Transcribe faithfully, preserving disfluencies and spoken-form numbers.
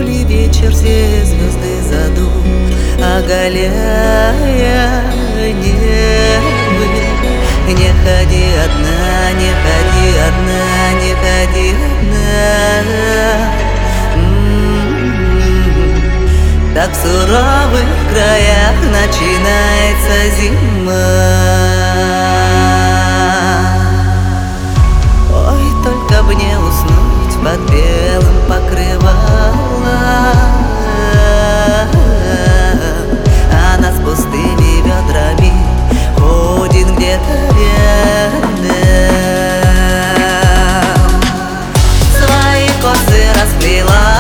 ли вечер все звезды заду, оголяя небо? Не ходи одна, не ходи одна, не ходи одна. М-м-м. Так в суровых краях начинается зима. Ой, только б не уснуть под белым покрывалом, она с пустыми ведрами ходит где-то рядом. Свои косы расплела